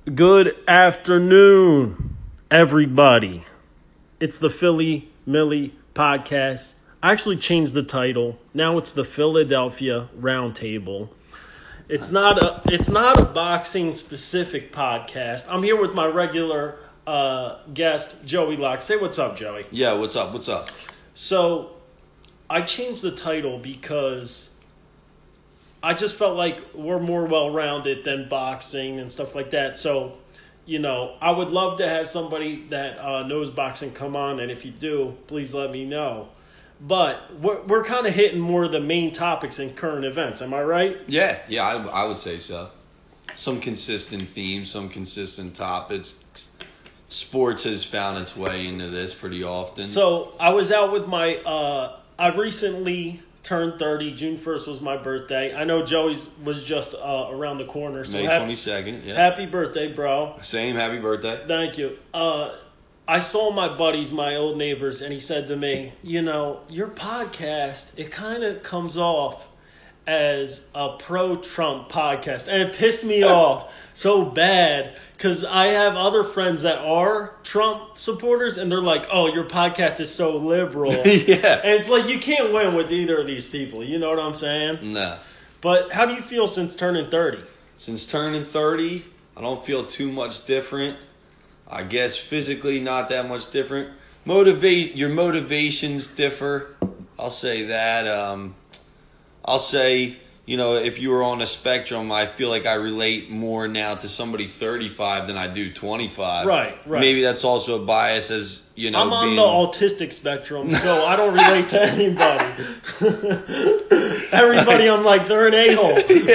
Good afternoon, everybody. It's the Philly Millie podcast. I actually changed the title. Now it's the Philadelphia Roundtable. It's not a boxing specific podcast. I'm here with my regular guest, Joey Locke. Say what's up, Joey. Yeah, what's up? So, I changed the title because I just felt like we're more well-rounded than boxing and stuff like that. So, I would love to have somebody that knows boxing come on, and if you do, please let me know. But we're kind of hitting more of the main topics in current events. Am I right? Yeah, I would say so. Some consistent themes, some consistent topics. Sports has found its way into this pretty often. So, I was out with I recently turned 30. June 1st was my birthday. I know Joey's was just around the corner. So May 22nd, yeah. Happy birthday, bro. Same, happy birthday. Thank you. I saw my buddies, my old neighbors, and he said to me, your podcast, it kind of comes off as a pro-Trump podcast. And it pissed me off so bad because I have other friends that are Trump supporters, and they're like, oh, your podcast is so liberal. Yeah. And it's like you can't win with either of these people. You know what I'm saying? Nah. But how do you feel since turning 30? Since turning 30, I don't feel too much different. I guess physically not that much different. Your motivations differ. I'll say that. I'll say, if you were on a spectrum, I feel like I relate more now to somebody 35 than I do 25. Right. Maybe that's also a bias as, I'm on the autistic spectrum, so I don't relate to anybody. Everybody, I'm like, they're an a-hole.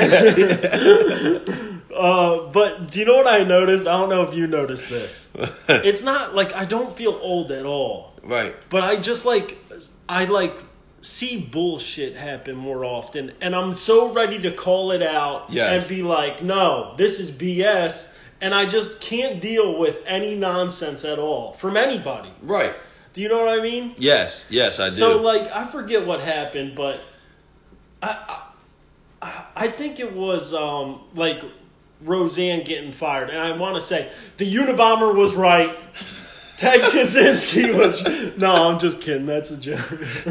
But do you know what I noticed? I don't know if you noticed this. It's not like I don't feel old at all. Right. But I just see bullshit happen more often, and I'm so ready to call it out and be like, no, this is BS, and I just can't deal with any nonsense at all from anybody. Right. Do you know what I mean? Yes, I do. So, I forget what happened, but I think it was, Roseanne getting fired, and I want to say, the Unabomber was right. Ted Kaczynski was... No, I'm just kidding. That's a joke.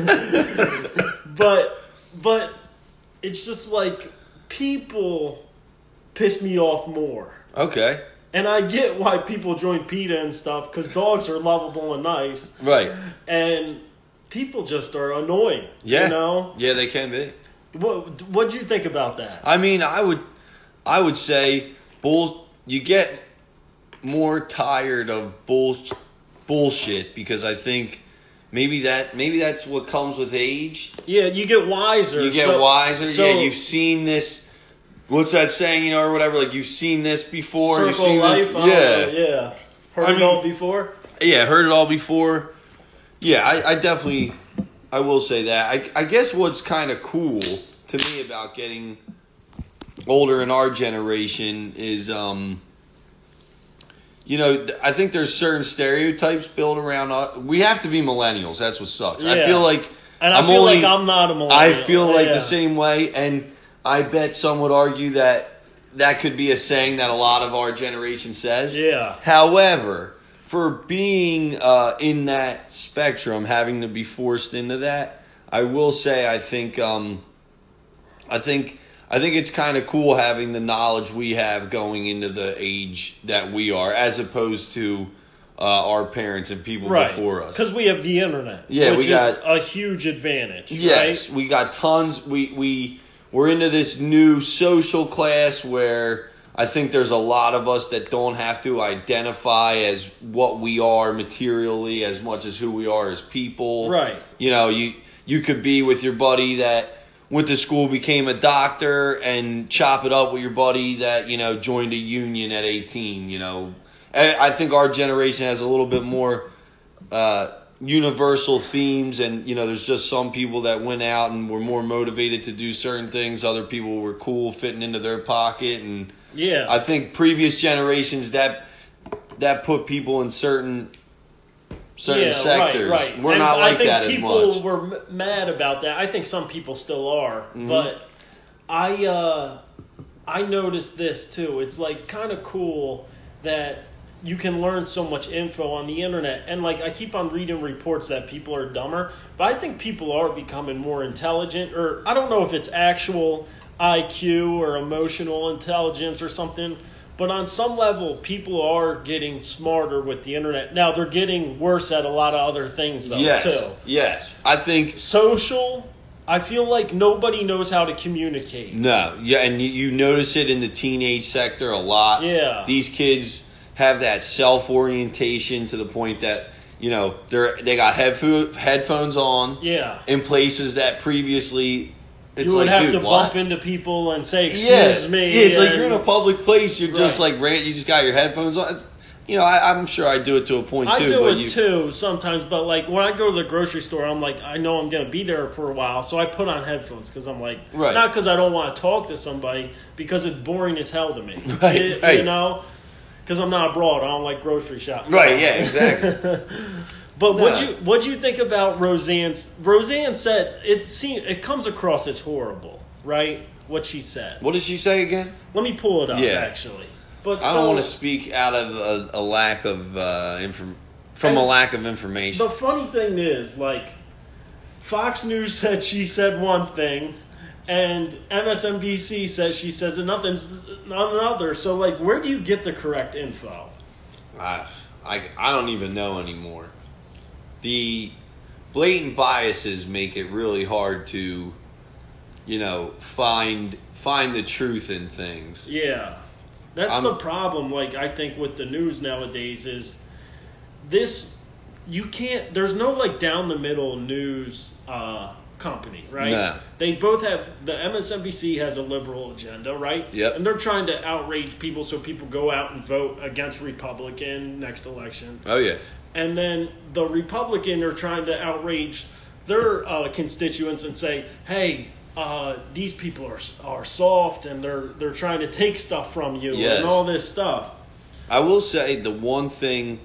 But it's just like people piss me off more. Okay. And I get why people join PETA and stuff, because dogs are lovable and nice. Right. And people just are annoying. Yeah. Yeah, they can be. What do you think about that? I mean, I would say you get more tired of bullshit because I think maybe that's what comes with age. Yeah, you get wiser. Yeah, you've seen this. What's that saying? or whatever. Like you've seen this before. Circle you've seen life. This. Yeah. Heard it all before. Yeah, heard it all before. Yeah, I definitely. I will say that. I guess what's kind of cool to me about getting older in our generation is I think there's certain stereotypes built around. We have to be millennials. That's what sucks. Yeah. I feel like I'm not a millennial. I feel like the same way, and I bet some would argue that could be a saying that a lot of our generation says. Yeah. However, for being in that spectrum, having to be forced into that, I will say I think it's kind of cool having the knowledge we have going into the age that we are, as opposed to our parents and people before us. Because we have the internet, which is a huge advantage. Yes, right? We got tons. We're into this new social class where I think there's a lot of us that don't have to identify as what we are materially as much as who we are as people. Right. You could be with your buddy that went to school, became a doctor, and chop it up with your buddy that, joined a union at 18, I think our generation has a little bit more universal themes, and, there's just some people that went out and were more motivated to do certain things. Other people were cool fitting into their pocket, and I think previous generations that put people in certain sectors. Right. We're not like that as much. I think people were mad about that. I think some people still are. Mm-hmm. But I noticed this too. It's kind of cool that you can learn so much info on the internet. And like I keep on reading reports that people are dumber, but I think people are becoming more intelligent, or I don't know if it's actual IQ or emotional intelligence or something, but on some level people are getting smarter with the internet. Now they're getting worse at a lot of other things though too. Yes. I think social, I feel like nobody knows how to communicate. no. Yeah, and you notice it in the teenage sector a lot. Yeah. These kids have that self-orientation to the point that, you know, they got headphones on Yeah. in places that previously it's You would like, have dude, to what? bump into people and say, excuse me. Yeah, it's like and- you're in a public place. You're just Right. like, you just got your headphones on. You know, I'm sure I do it to a point too. I do but it too sometimes, but like when I go to the grocery store, I'm like, I know I'm going to be there for a while, so I put on headphones because I'm like, Right. not because I don't want to talk to somebody, because it's boring as hell to me. Right, right. You know? Because I'm not abroad. I don't like grocery shopping. Right, yeah, exactly. But No. what'd you think about Roseanne's? Roseanne said it comes across as horrible, right? What she said. What did she say again? Let me pull it up, Yeah. actually. But I don't want to speak out of a lack of from a lack of information. The funny thing is, like, Fox News said she said one thing, and MSNBC says she says another. So, like, where do you get the correct info? I don't even know anymore. The blatant biases make it really hard to, you know, find the truth in things. Yeah. That's the problem, like, I think with the news nowadays is you can't, there's no, like, down the middle news company, right? No. They both have, the MSNBC has a liberal agenda, right? Yep. And they're trying to outrage people so people go out and vote against Republican next election. Oh yeah. And then the Republican are trying to outrage their constituents and say, hey, these people are soft and they're trying to take stuff from you Yes. and all this stuff. I will say the one thing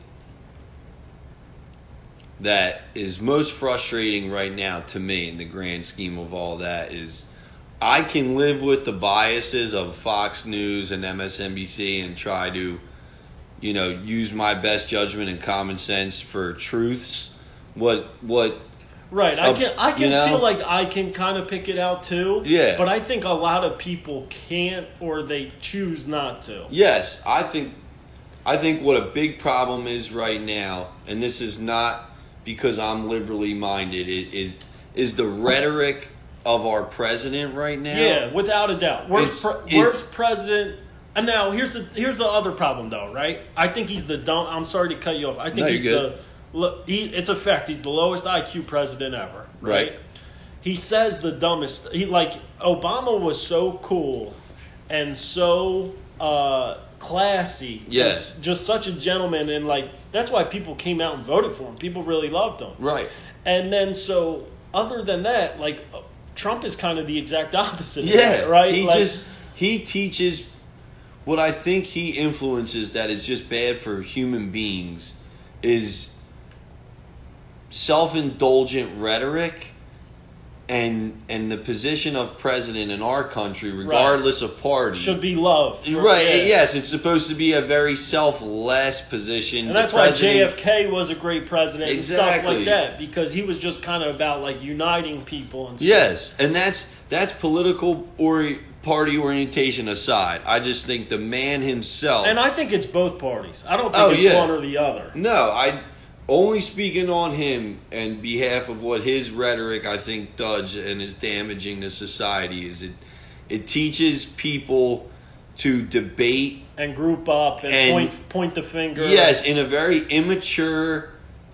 that is most frustrating right now to me in the grand scheme of all that is I can live with the biases of Fox News and MSNBC and try to, you know, use my best judgment and common sense for truths. What Right, I can you know? feel like I can kind of pick it out too. Yeah. But I think a lot of people can't, or they choose not to. Yes, I think what a big problem is right now, and this is not because I'm liberally minded, is the rhetoric of our president right now. Yeah, without a doubt. Worst It's- president. And now here's the other problem though, right? I think he's the dumb. I'm sorry to cut you off. I think No, you're he's good. it's a fact. He's the lowest IQ president ever. Right. He says the dumbest. Obama was so cool and so classy. Yes. And just such a gentleman, and like that's why people came out and voted for him. People really loved him. Right. And then so other than that, like Trump is kind of the exact opposite. Of Yeah. that, right. He teaches what I think he influences that is just bad for human beings is self-indulgent rhetoric and the position of president in our country, regardless of party, should be love. right. Yeah. Yes, it's supposed to be a very selfless position. And that's The why president- JFK was a great president and stuff Exactly. like that, because he was just kind of about like uniting people and stuff. Yes, and that's political or party orientation aside. I just think the man himself. And I think it's both parties. I don't think it's yeah. one or the other. No, I only speaking on him and behalf of what his rhetoric I think does and is damaging to society is it teaches people to debate. And group up and And- point the finger. Yes, in a very immature,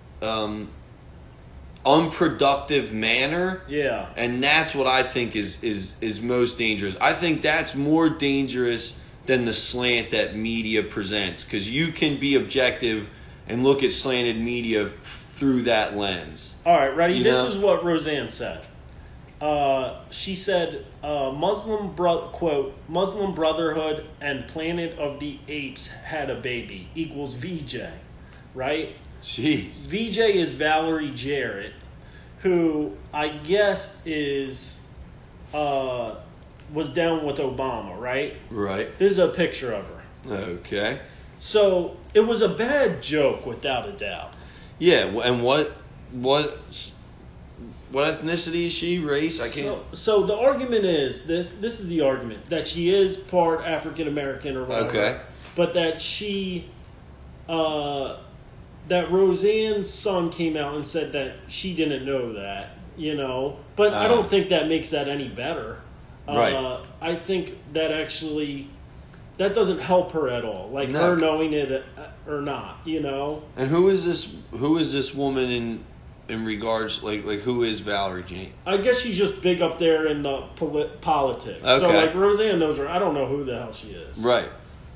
unproductive manner. Yeah. And that's what I think is most dangerous. I think that's more dangerous than the slant that media presents, because you can be objective and look at slanted media through that lens. All right, ready? You This know? is what Roseanne said. She said, quote, Muslim Brotherhood and Planet of the Apes had a baby equals VJ, right? Jeez. VJ is Valerie Jarrett, who I guess was down with Obama, right? Right. This is a picture of her. Okay. So it was a bad joke, without a doubt. Yeah, and what ethnicity is she? Race? I can't. So the argument is this is the argument that she is part African American or whatever. Okay. But that that Roseanne's son came out and said that she didn't know that, But I don't think that makes that any better. Right. I think that actually, that doesn't help her at all. Like her knowing it or not, And who is this woman in regards, like who is Valerie Jane? I guess she's just big up there in the politics. Okay. So like Roseanne knows her. I don't know who the hell she is. Right.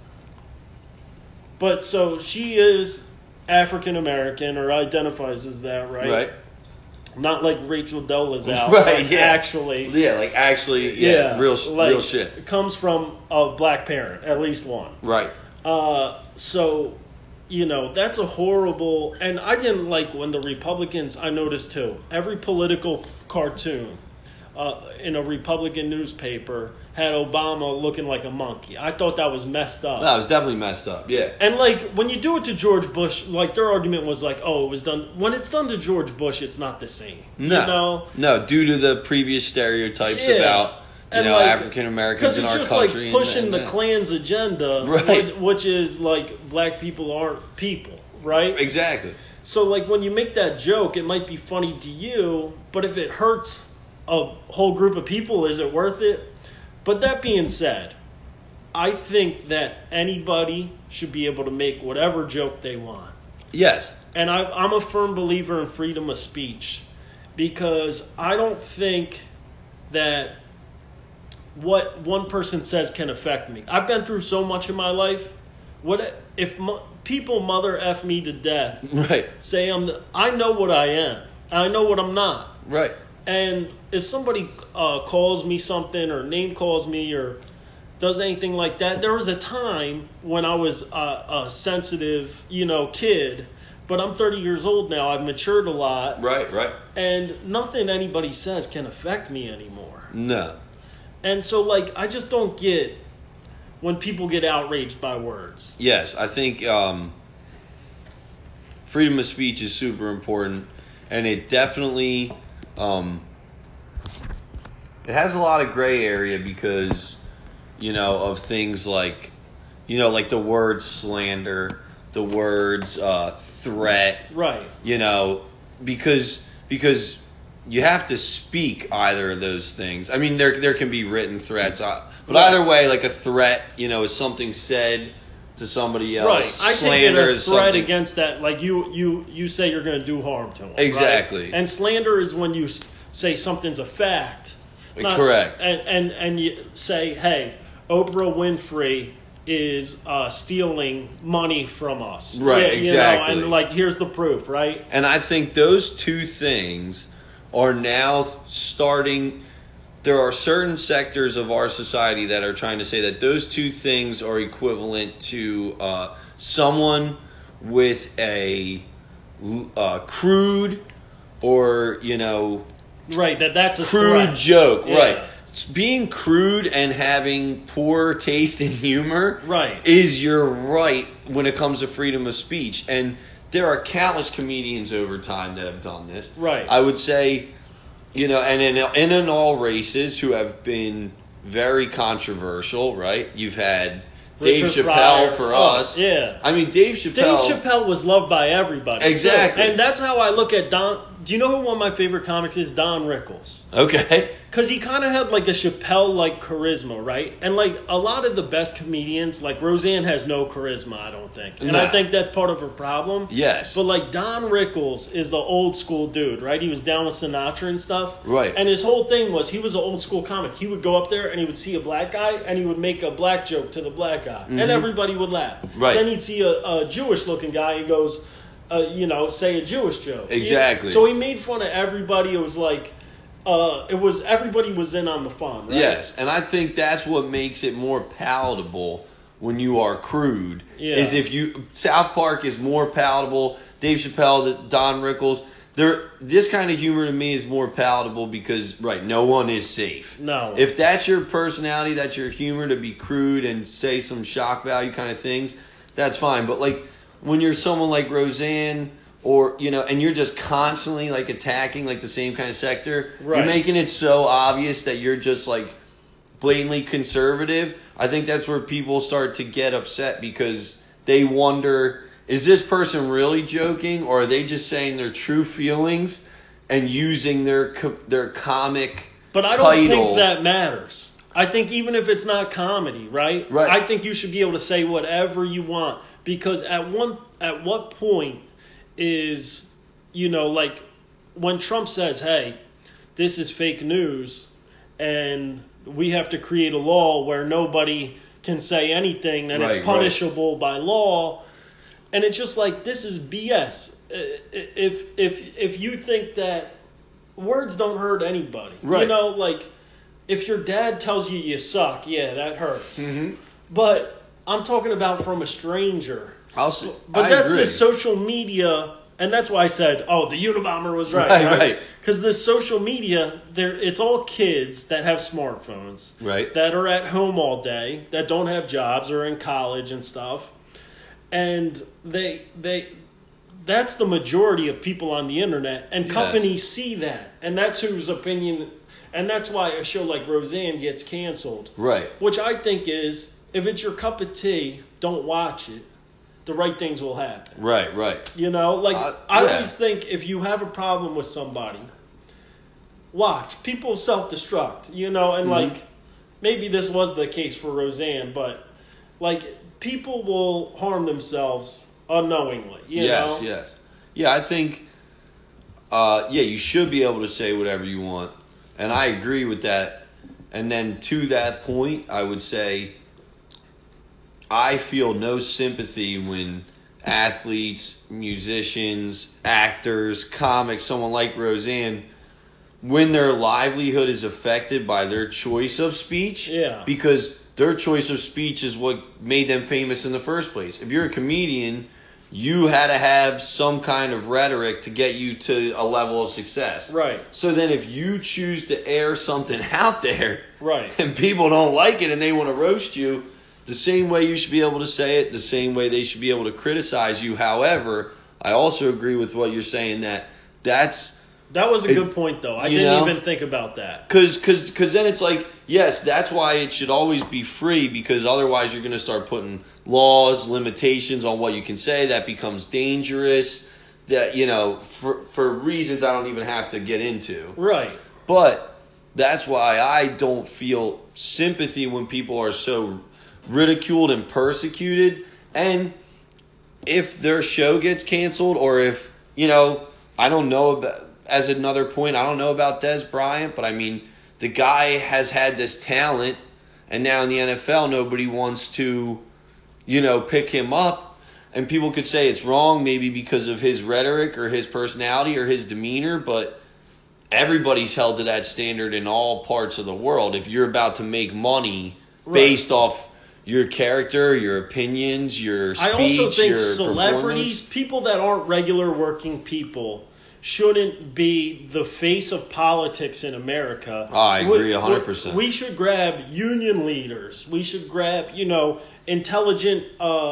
But so she is African American or identifies as that, right? Right. Not like Rachel Dolezal. Right, like yeah. Actually. Yeah, like actually, yeah, real shit. Comes from a black parent, at least one. Right. So, that's a horrible... And I didn't like when the Republicans... I noticed, too. Every political cartoon in a Republican newspaper had Obama looking like a monkey. I thought that was messed up. No, it was definitely messed up, yeah. And, when you do it to George Bush, their argument was oh, it was done... When it's done to George Bush, it's not the same. No. No, due to the previous stereotypes about... African Americans in our country. Because it's just pushing the Klan's agenda, right. which is black people aren't people, right? Exactly. So when you make that joke, it might be funny to you, but if it hurts a whole group of people, is it worth it? But that being said, I think that anybody should be able to make whatever joke they want. Yes. And I'm a firm believer in freedom of speech because I don't think that what one person says can affect me. I've been through so much in my life. What if people mother F me to death? Right. Say I know what I am. I know what I'm not. Right. And if somebody calls me something or name calls me or does anything like that, there was a time when I was a sensitive, kid. But I'm 30 years old now. I've matured a lot. Right. And nothing anybody says can affect me anymore. No. And so, I just don't get when people get outraged by words. Yes, I think freedom of speech is super important, and it definitely it has a lot of gray area because, of things like the word slander, the words threat. Right. Because you have to speak either of those things. I mean, there can be written threats, but either way, a threat, is something said to somebody else. Right. Slander is threat something against that, you say you're going to do harm to them. Exactly. Right? And slander is when you say something's a fact. Correct. And you say, hey, Oprah Winfrey is stealing money from us. Right. Exactly. And here's the proof. Right. And I think those two things are now starting. There are certain sectors of our society that are trying to say that those two things are equivalent to someone with a crude or, right, that's a crude threat. joke. Yeah. Right. Being crude and having poor taste in humor right. is your right when it comes to freedom of speech. And there are countless comedians over time that have done this. Right. I would say, and in all races who have been very controversial, right? You've had Dave Richard Chappelle Pryor. for us. Yeah. I mean, Dave Chappelle was loved by everybody. Exactly. And that's how I look at Don. Do you know who one of my favorite comics is? Don Rickles. Okay. Because he kind of had a Chappelle-like charisma, right? And a lot of the best comedians, Roseanne has no charisma, I don't think. And I think that's part of her problem. Yes. But Don Rickles is the old school dude, right? He was down with Sinatra and stuff. Right. And his whole thing was he was an old school comic. He would go up there and he would see a black guy and he would make a black joke to the black guy. Mm-hmm. And everybody would laugh. Right. Then he'd see a Jewish-looking guy and he goes, say a Jewish joke. Exactly. So he made fun of everybody. It was everybody was in on the fun, right? Yes, and I think that's what makes it more palatable when you are crude. Yeah. Is if South Park is more palatable. Dave Chappelle, Don Rickles, this kind of humor to me is more palatable because no one is safe. No. If that's your personality, that's your humor to be crude and say some shock value kind of things, that's fine. But like when you're someone like Roseanne, or and you're just constantly like attacking like the same kind of sector, Right. You're making it so obvious that you're just like blatantly conservative. I think that's where people start to get upset because they wonder, is this person really joking, or are they just saying their true feelings and using their comic But I don't title? think that matters. I think even if it's not comedy, right? Right. I think you should be able to say whatever you want, because at what point is, like when Trump says, "Hey, this is fake news," and we have to create a law where nobody can say anything and Right, it's punishable by law, and it's just like, this is BS. If you think that words don't hurt anybody, Right. like if your dad tells you suck, yeah, that hurts. Mm-hmm. But I'm talking about from a stranger. But I that's agree. the social media, and that's why I said, the Unabomber was right. Right. Because the social media, it's all kids that have smartphones, Right. that are at home all day, that don't have jobs or in college and stuff, and that's the majority of people on the internet, and Yes. companies see that, and that's whose opinion, and that's why a show like Roseanne gets canceled. Right. Which I think is, if it's your cup of tea, don't watch it. The right things will happen. Right. I Yeah. always think if you have a problem with somebody, watch. People self-destruct, and like, maybe this was the case for Roseanne, but like, people will harm themselves unknowingly, you know? Yes. Yeah, I think, you should be able to say whatever you want. And I agree with that. And then to that point, I would say, I feel no sympathy when athletes, musicians, actors, comics, someone like Roseanne, when their livelihood is affected by their choice of speech. Yeah. Because their choice of speech is what made them famous in the first place. If you're a comedian, you had to have some kind of rhetoric to get you to a level of success. Right. So then if you choose to air something out there, Right. and people don't like it and they want to roast you, the same way you should be able to say it, the same way they should be able to criticize you. However, I also agree with what you're saying that was a good point, though. I didn't even think about that. Because then it's like, yes, that's why it should always be free, because otherwise you're going to start putting laws, limitations on what you can say. That becomes dangerous, that, for reasons I don't even have to get into. Right. But that's why I don't feel sympathy when people are so ridiculed and persecuted. And if their show gets canceled, or if, I don't know about, as another point, I don't know about Des Bryant, but I mean, the guy has had this talent, and now in the NFL, nobody wants to, pick him up. And people could say it's wrong, maybe because of his rhetoric or his personality or his demeanor, but everybody's held to that standard in all parts of the world. If you're about to make money based off your character, your opinions, your speech, I also think your celebrities, people that aren't regular working people, shouldn't be the face of politics in America. I agree 100%. We should grab union leaders. We should grab, intelligent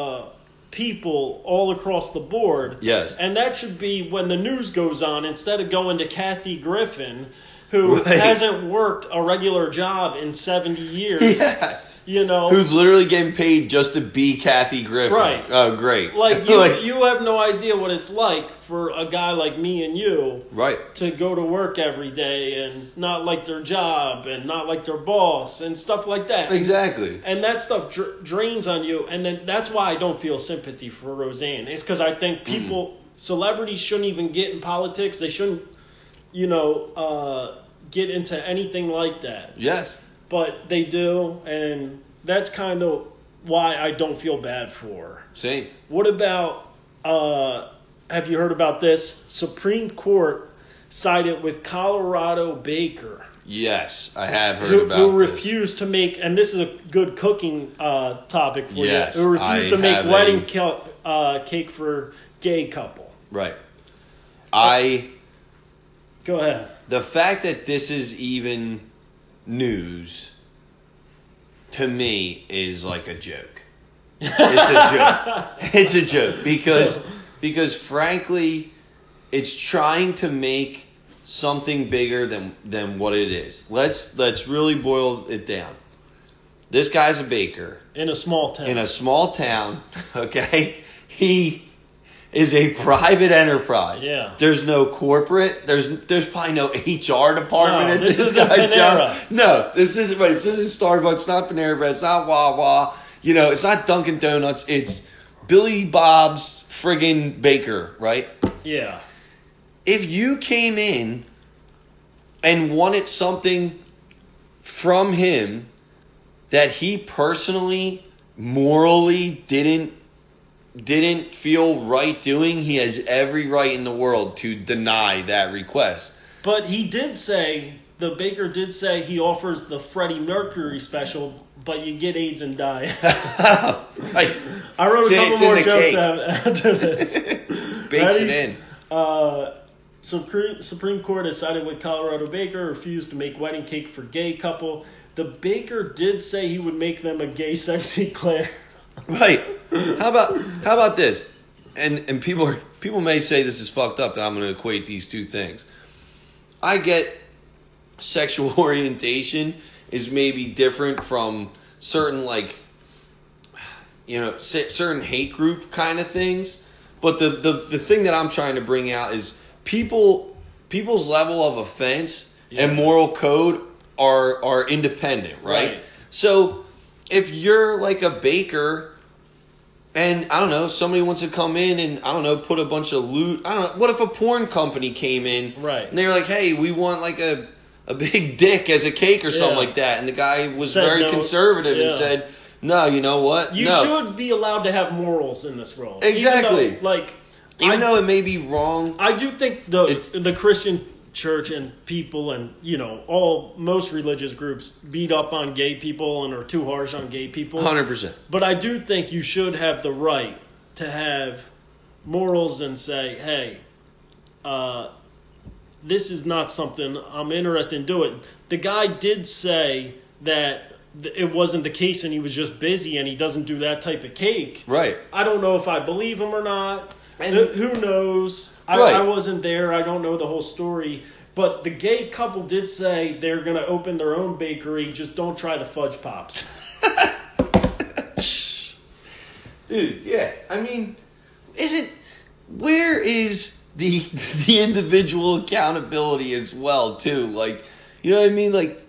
people all across the board. Yes. And that should be when the news goes on, instead of going to Kathy Griffin, who Right. hasn't worked a regular job in 70 years. Yes. Who's Who's literally getting paid just to be Kathy Griffin. Right. Oh, great. like you have no idea what it's like for a guy like me and you right. to go to work every day and not like their job and not like their boss and stuff like that. Exactly. And that stuff drains on you. And then that's why I don't feel sympathy for Roseanne. It's because I think celebrities shouldn't even get in politics. They shouldn't, get into anything like that. Yes. But they do, and that's kind of why I don't feel bad for her. Same. What about, have you heard about this? Supreme Court sided with Colorado baker. Yes, I have heard about who this. refused to make, and this is a good cooking topic for Yes, you, who refused I to make have wedding cake for gay couple. Right. Go ahead. The fact that this is even news, to me, is like a joke. It's a joke. It's a joke because frankly, it's trying to make something bigger than what it is. Let's really boil it down. This guy's a baker in a small town. Okay, he is a private enterprise. Yeah. There's no corporate. There's probably no HR department at this isn't guy's Panera. job. No, this isn't. This isn't Starbucks. It's not Panera Bread. It's not Wawa. You know, it's not Dunkin' Donuts. It's Billy Bob's friggin' baker, right? Yeah. If you came in and wanted something from him that he personally, morally didn't feel right doing, he has every right in the world to deny that request. But the baker did say he offers the Freddie Mercury special, but you get AIDS and die. Right. I wrote a couple more jokes cake. after this. Bakes Ready? it in. Supreme Court has sided with Colorado baker, refused to make wedding cake for gay couple. The baker did say he would make them a gay sexy Claire. Right. How about this? And people may say this is fucked up that I'm going to equate these two things. I get sexual orientation is maybe different from certain certain hate group kind of things, but the thing that I'm trying to bring out is people's level of offense and moral code are independent, right? So if you're like a baker and I don't know, somebody wants to come in and I don't know, put a bunch of loot. I don't know. What if a porn company came in, right? And they were like, "Hey, we want like a big dick as a cake or something like that," and the guy was very conservative and said, "No, you know what? You should be allowed to have morals in this world." Exactly. Even though it may be wrong, I do think the Christian church and people and most religious groups beat up on gay people and are too harsh on gay people. 100%. But I do think you should have the right to have morals and say, hey, this is not something I'm interested in doing. The guy did say that it wasn't the case and he was just busy and he doesn't do that type of cake. Right. I don't know if I believe him or not. And who knows? I wasn't there. I don't know the whole story. But the gay couple did say they're going to open their own bakery. Just don't try the fudge pops. Dude, yeah. I mean, where is the individual accountability as well, too? Like, you know what I mean? Like,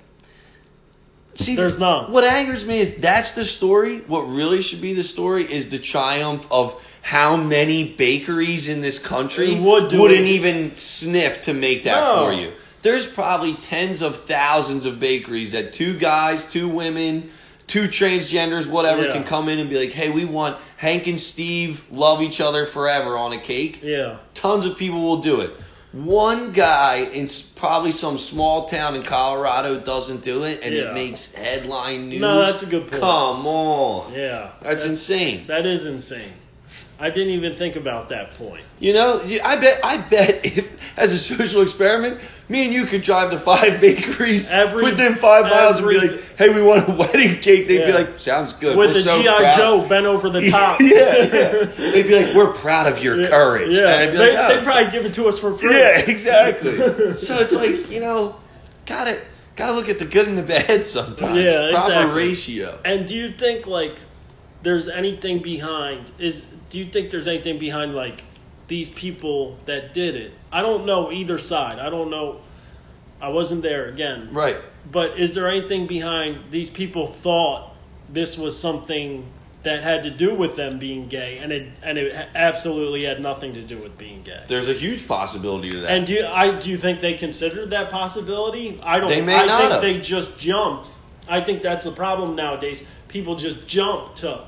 see, there's none. What angers me is that's the story. What really should be the story is the triumph of how many bakeries in this country wouldn't even sniff to make that for you. There's probably tens of thousands of bakeries that 2 guys, 2 women, 2 transgenders, whatever, can come in and be like, hey, we want Hank and Steve love each other forever on a cake. Yeah. Tons of people will do it. One guy in probably some small town in Colorado doesn't do it, and it makes headline news. No, that's a good point. Come on. Yeah. That's insane. That is insane. I didn't even think about that point. You know, I bet if, as a social experiment, me and you could drive to 5 bakeries within 5 miles and be like, hey, we want a wedding cake. They'd be like, sounds good. With the G.I. Joe bent over the top. Yeah. They'd be like, we're proud of your courage. Yeah. And I'd be like, they'd probably give it to us for free. Yeah, exactly. So it's like, gotta look at the good and the bad sometimes. Yeah, Proper exactly. ratio. And do you think, there's anything behind... Do you think there's anything behind, these people that did it? I don't know either side. I don't know. I wasn't there again. Right. But is there anything behind these people thought this was something that had to do with them being gay, and it absolutely had nothing to do with being gay? There's a huge possibility to that. And do you think they considered that possibility? I don't. They may not think have. they just jumped. I think that's the problem nowadays. People just jump to,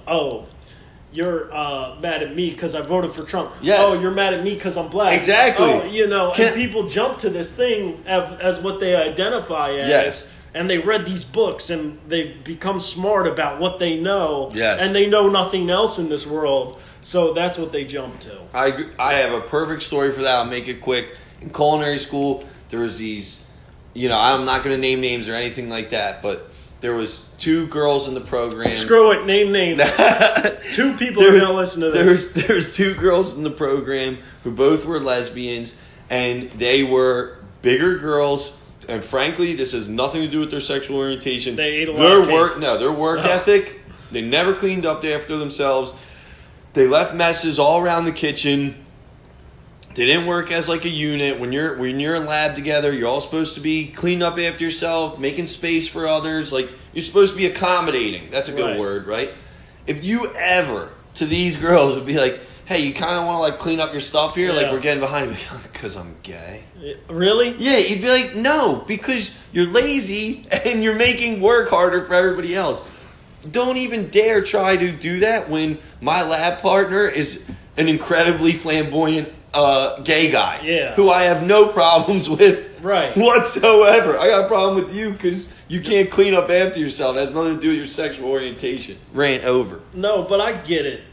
you're mad at me because I voted for Trump. Yes. Oh, you're mad at me because I'm black. Exactly. And people jump to this thing as what they identify as. Yes. And they read these books and they've become smart about what they know. Yes. And they know nothing else in this world. So that's what they jump to. I have a perfect story for that. I'll make it quick. In culinary school, there was these, I'm not going to name names or anything like that, but there was 2 girls in the program. Screw it, name names. 2 people are going to listen to this. There was 2 girls in the program who both were lesbians, and they were bigger girls. And frankly, this has nothing to do with their sexual orientation. They ate a lot of cake. Their work ethic. They never cleaned up after themselves. They left messes all around the kitchen. They didn't work as like a unit. When you're in lab together, you're all supposed to be cleaning up after yourself, making space for others. Like, you're supposed to be accommodating. That's a good word, right? If you ever, to these girls, would be like, hey, you kind of want to like clean up your stuff here? Like, we're getting behind me because I'm gay. Really? Yeah, you'd be like, no, because you're lazy and you're making work harder for everybody else. Don't even dare try to do that when my lab partner is an incredibly flamboyant gay guy who I have no problems with whatsoever. I got a problem with you because you can't clean up after yourself. That has nothing to do with your sexual orientation. Rant over. No, but I get it.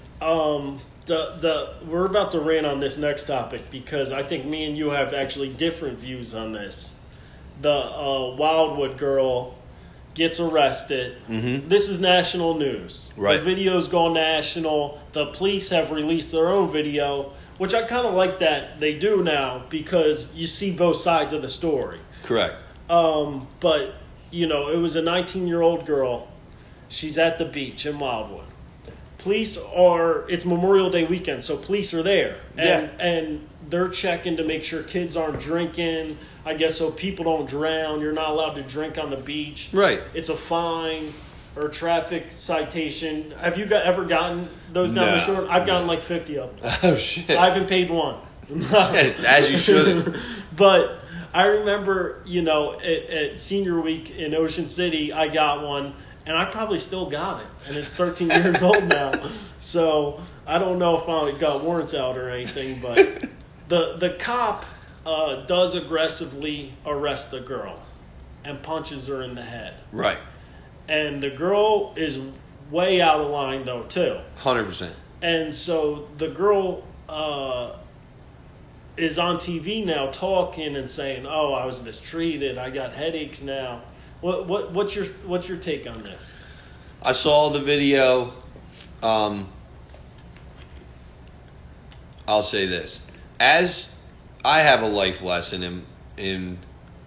We're about to rant on this next topic because I think me and you have actually different views on this. The Wildwood girl gets arrested. Mm-hmm. This is national news. Right. The video's gone national. The police have released their own video, which I kind of like that they do now because you see both sides of the story. Correct. But, it was a 19-year-old girl. She's at the beach in Wildwood. It's Memorial Day weekend, so police are there. And they're checking to make sure kids aren't drinking, I guess, so people don't drown. You're not allowed to drink on the beach. Right. It's a fine or traffic citation. Have you ever gotten those down the shore? I've gotten like 50 of them. Oh, shit. I haven't paid one. As you shouldn't. But I remember, at senior week in Ocean City, I got one. And I probably still got it. And it's 13 years old now. So I don't know if I got warrants out or anything. But the cop does aggressively arrest the girl and punches her in the head. Right. And the girl is way out of line, though, too. 100%. And so the girl is on TV now talking and saying, oh, I was mistreated. I got headaches now. What's your take on this? I saw the video. I'll say this. As I have a life lesson in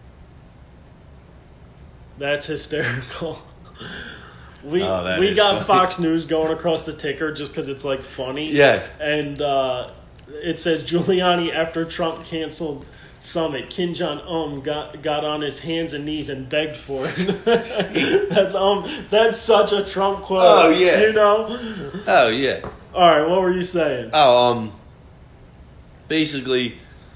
That's hysterical. We got Fox News going across the ticker just because it's like funny. Yes. And it says Giuliani after Trump canceled summit, Kim Jong-un got on his hands and knees and begged for it. That's such a Trump quote. Oh yeah. Oh yeah. All right, what were you saying? Basically,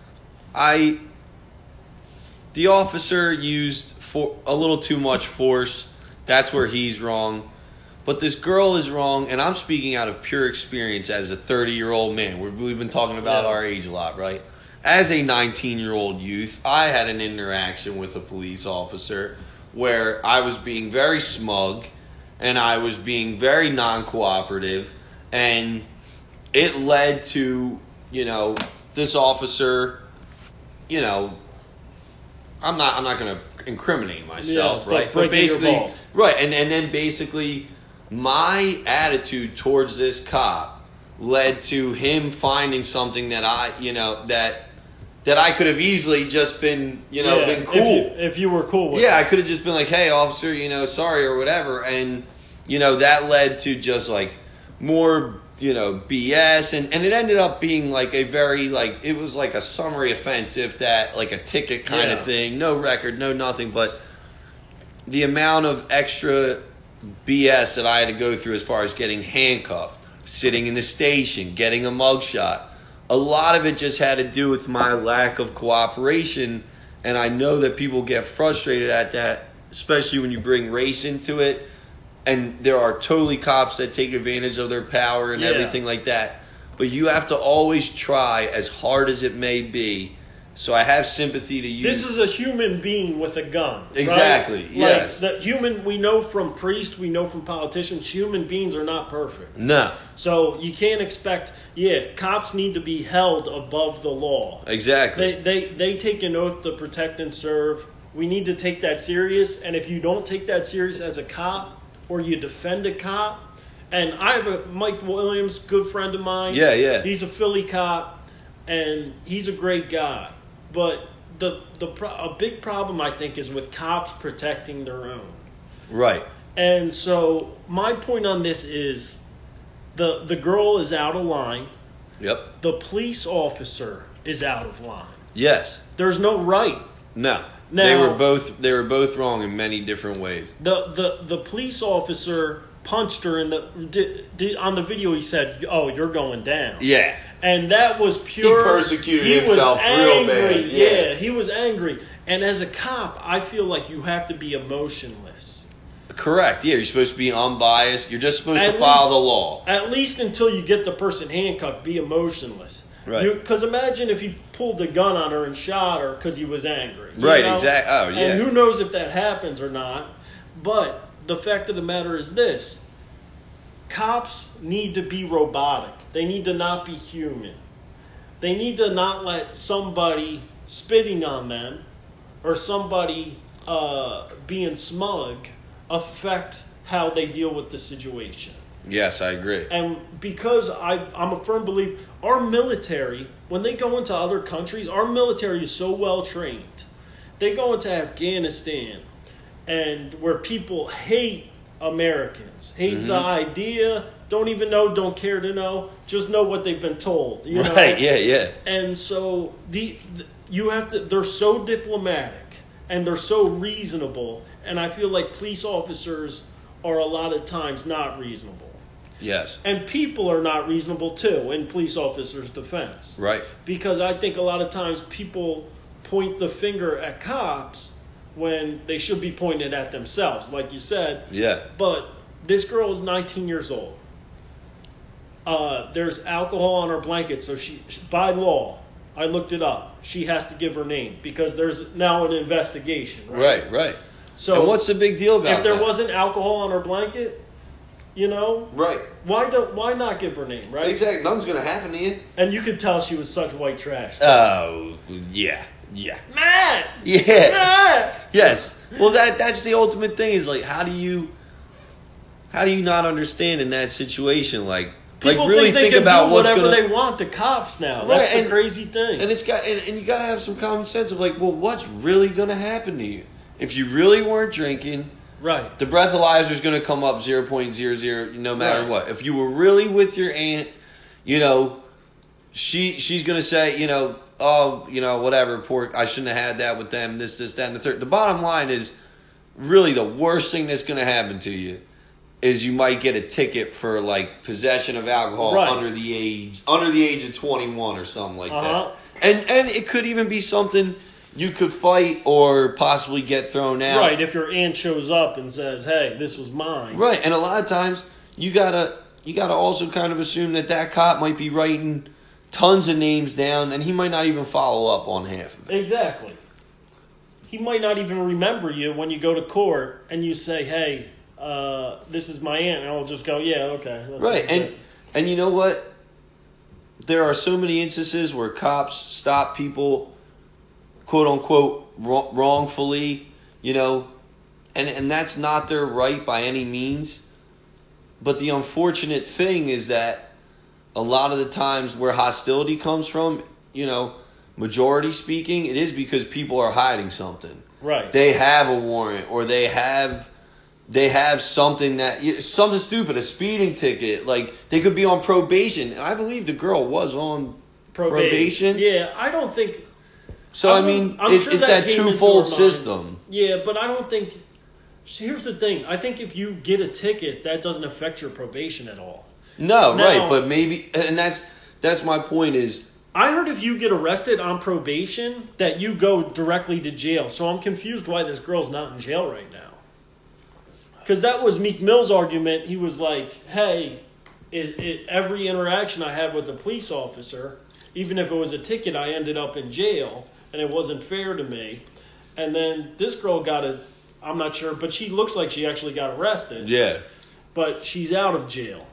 the officer used a little too much force. That's where he's wrong. But this girl is wrong, and I'm speaking out of pure experience as a 30-year-old man. We've been talking about our age a lot, right? As a 19-year-old youth, I had an interaction with a police officer where I was being very smug and I was being very non-cooperative, and it led to, this officer, I'm not going to incriminate myself, right? But basically, right, and then basically my attitude towards this cop led to him finding something that that I could have easily just been, been cool. If you were cool with it. I could have just been like, hey, officer, sorry or whatever. And, that led to just like more, BS. And it ended up being like a very, it was like a summary offense, if that, like a ticket kind of thing. No record, no nothing. But the amount of extra BS that I had to go through as far as getting handcuffed, sitting in the station, getting a mugshot, a lot of it just had to do with my lack of cooperation, and I know that people get frustrated at that, especially when you bring race into it, and there are totally cops that take advantage of their power and everything like that. But you have to always try, as hard as it may be. So I have sympathy to you. This is a human being with a gun. Exactly, right? yes. That human, we know from priests, we know from politicians, human beings are not perfect. No. So you can't expect, cops need to be held above the law. Exactly. They take an oath to protect and serve We need to take that serious. And if you don't take that serious as a cop or you defend a cop, and I have a Mike Williams, good friend of mine. Yeah. He's a Philly cop, and he's a great guy. But a big problem, I think, is with cops protecting their own. Right. And so my point on this is the girl is out of line. Yep. The police officer is out of line. Yes. There's no right. No. Now, they were both wrong in many different ways. The police officer punched her in on the video. He said, "Oh, you're going down." Yeah. And that was pure. He persecuted himself real bad. Yeah, he was angry. And as a cop, I feel like you have to be emotionless. Correct. Yeah, you're supposed to be unbiased. You're just supposed to follow the law. At least until you get the person handcuffed, be emotionless. Right. Because imagine if he pulled a gun on her and shot her because he was angry. Right, exactly. Oh, yeah. And who knows if that happens or not. But the fact of the matter is this. Cops need to be robotic. They need to not be human. They need to not let somebody spitting on them or somebody being smug affect how they deal with the situation. Yes, I agree. And because I'm a firm believer, our military, when they go into other countries, our military is so well trained. They go into Afghanistan, and where people hate Americans, hate the idea, don't even know, don't care to know, just know what they've been told. You know? Yeah. And so you have to. They're so diplomatic and they're so reasonable, and I feel like police officers are a lot of times not reasonable. Yes. And people are not reasonable, too, in police officers' defense. Right. Because I think a lot of times people point the finger at cops when they should be pointed at themselves, like you said. Yeah. But this girl is 19 years old. There's alcohol on her blanket, so she by law, I looked it up, she has to give her name because there's now an investigation. Right. So and what's the big deal about if there that? wasn't alcohol on her blanket, you know, right? Why not give her name, right? Exactly. Nothing's gonna happen to you. And you could tell she was such white trash. Oh, yeah. Matt. Yeah. Matt. Yes. Well, that's the ultimate thing. Is like, how do you not understand in that situation? Like People really think they can about do what's whatever gonna. they want to cops now. Right, That's the crazy thing. And and you gotta have some common sense of like, well, what's really gonna happen to you if you really weren't drinking? Right. The breathalyzer is going to come up 0.00 no matter what. If you were really with your aunt, you know, she's going to say, you know, oh, you know, whatever, pork, I shouldn't have had that with them, this, that, and the third. The bottom line is really the worst thing that's going to happen to you is you might get a ticket for like possession of alcohol under the age of 21 or something like that. And it could even be something you could fight or possibly get thrown out. Right, if your aunt shows up and says, hey, this was mine. Right, and a lot of times you gotta also kind of assume that cop might be writing tons of names down and he might not even follow up on half of it. Exactly. He might not even remember you when you go to court and you say, hey, this is my aunt, and I'll just go, yeah, okay. Right, and you know what? There are so many instances where cops stop people quote unquote wrongfully, you know, and that's not their right by any means. But the unfortunate thing is that a lot of the times where hostility comes from, you know, majority speaking, it is because people are hiding something. Right. They have a warrant or they have something something stupid, a speeding ticket. Like they could be on probation. And I believe the girl was on probation. Yeah, I don't think. So, it's that twofold system. Yeah, but I don't think... Here's the thing. I think if you get a ticket, that doesn't affect your probation at all. No, right, but maybe... And that's my point is... I heard if you get arrested on probation, that you go directly to jail. So I'm confused why this girl's not in jail right now. Because that was Meek Mill's argument. He was like, hey, every interaction I had with a police officer, even if it was a ticket, I ended up in jail. And it wasn't fair to me. And then this girl I'm not sure, but she looks like she actually got arrested. Yeah. But she's out of jail.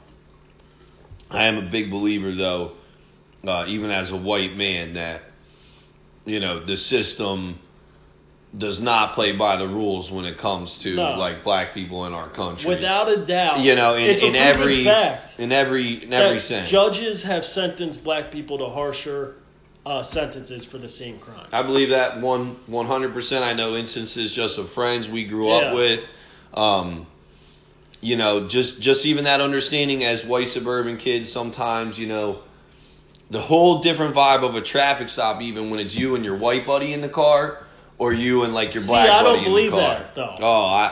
I am a big believer, though, even as a white man, that, you know, the system does not play by the rules when it comes to No. like black people in our country. Without a doubt, You know, it's a in proven every fact in every that sense. judges have sentenced black people to harsher sentences for the same crimes. I believe that 100%. I know instances just of friends we grew Yeah. up with. You know, just even that understanding as white suburban kids. Sometimes, you know, the whole different vibe of a traffic stop, even when it's you and your white buddy in the car, or you and like your black I buddy don't believe in the car. that, though.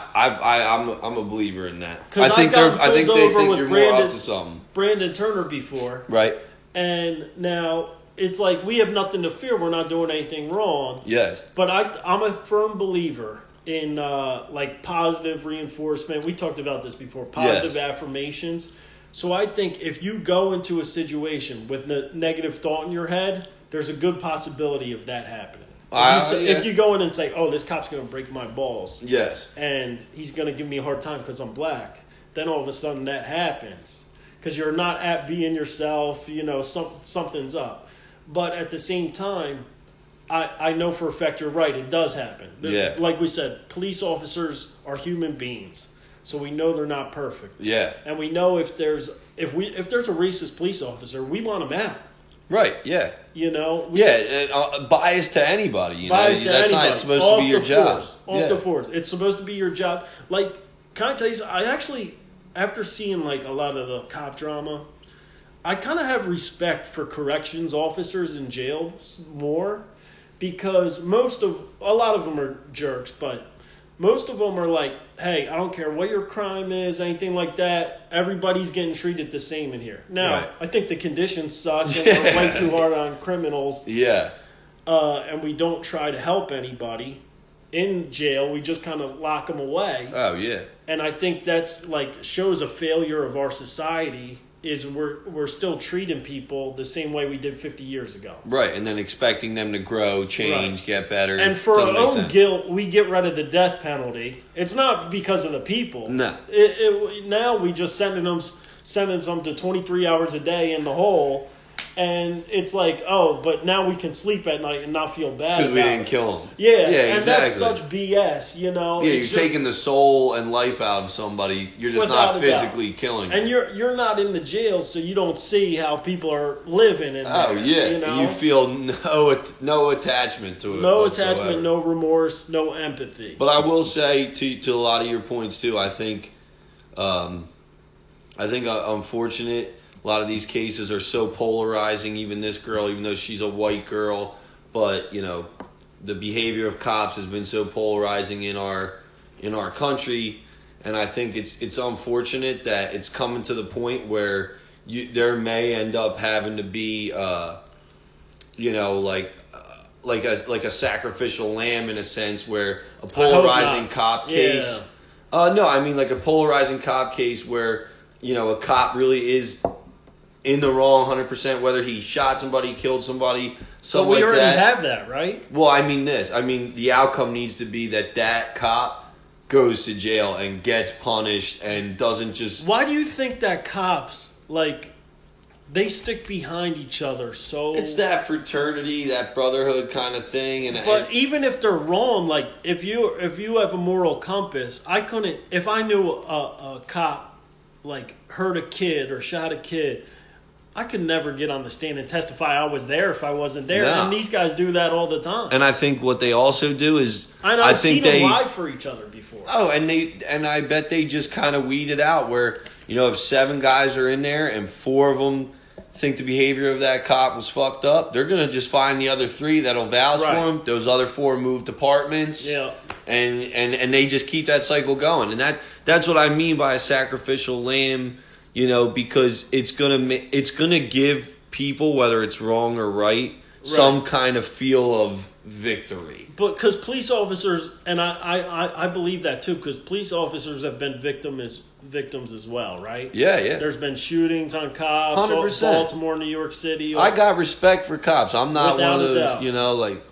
Oh, I'm a believer in that. 'Cause I think I've they gotten pulled over think with you're more Brandon- up to something, Brandon Turner before, right? and now it's like we have nothing to fear. We're not doing anything wrong. Yes. But I'm a firm believer in like positive reinforcement. We talked about this before. Positive affirmations. So I think if you go into a situation with the negative thought in your head, there's a good possibility of that happening. If you go in and say, "Oh, this cop's going to break my balls," Yes. and he's going to give me a hard time because I'm black, then all of a sudden that happens because you're not at being yourself. You know, something's up. But at the same time, I know for a fact you're right. It does happen. Yeah. Like we said, police officers are human beings, so we know they're not perfect. Yeah. And we know if there's a racist police officer, we want him out. Right. Yeah. You know. Bias to anybody. You Bias know, to that's anybody. not supposed to be your job. Off the force. It's supposed to be your job. Like, can I tell you? I actually, after seeing like a lot of the cop drama, I kind of have respect for corrections officers in jails more, because a lot of them are jerks, but most of them are like, hey, I don't care what your crime is, anything like that. Everybody's getting treated the same in here. Now, Right. I think the conditions suck and we're way too hard on criminals. Yeah. And we don't try to help anybody in jail. We just kind of lock them away. Oh yeah. And I think that's like shows a failure of our society. Is we're still treating people the same way we did 50 years ago. Right, and then expecting them to grow, change, get better. And for Doesn't our make own sense. guilt, we get rid of the death penalty. It's not because of the people. No. Now we just sentence them to 23 hours a day in the hole. And it's like, oh, but now we can sleep at night and not feel bad Because we about didn't it. kill them. Yeah, yeah, and exactly. that's such BS, you know. Yeah, It's you're just- taking the soul and life out of somebody. You're just Without not a physically doubt. killing And them. you're not in the jail, so you don't see how people are living in there. Oh yeah, you know? and you feel no attachment to it. No whatsoever. attachment, no remorse, no empathy. But I will say to a lot of your points too. I think unfortunate. A lot of these cases are so polarizing. Even this girl, even though she's a white girl, but you know, the behavior of cops has been so polarizing in our country, and I think it's unfortunate that it's coming to the point where there may end up having to be, you know, like a sacrificial lamb in a sense, where a polarizing cop case. No, I mean like a polarizing cop case where, you know, a cop really is in the wrong 100%, whether he shot somebody, killed somebody, something But we like already that. have that, right? Well, I mean this. I mean the outcome needs to be that cop goes to jail and gets punished and doesn't just. Why do you think that cops, like, they stick behind each other so... It's that fraternity, that brotherhood kind of thing, But even if they're wrong, like, if you have a moral compass, I couldn't... If I knew a cop, like, hurt a kid or shot a kid... I could never get on the stand and testify I was there if I wasn't there. No. And these guys do that all the time. And I think what they also do is I've think seen them lie for each other before. Oh, and I bet they just kind of weed it out where, you know, if 7 guys are in there and 4 of them think the behavior of that cop was fucked up, they're going to just find the other 3 that'll vouch Right. for him. Those other 4 move departments. Yeah. And they just keep that cycle going. And that's what I mean by a sacrificial lamb. You know, because it's gonna give people, whether it's wrong or right, some kind of feel of victory. But because police officers, and I believe that too, because police officers have been victims as well, right? Yeah, yeah. There's been shootings on cops, 100%. Baltimore, New York City. I got respect for cops. I'm not Without one of a those, doubt. you know, like.